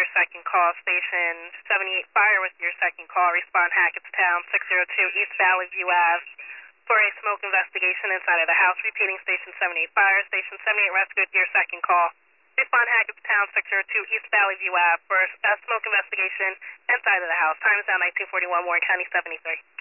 your second call. Station 78 Fire with your second call. Respond Hackettstown 602 East Valley View Ave for a smoke investigation inside of the house. Repeating Station 78 Fire. Station 78 Rescue with your second call. Respond Hackettstown 602 East Valley View Ave for a smoke investigation inside of the house. Time is now 1941, Warren County 73.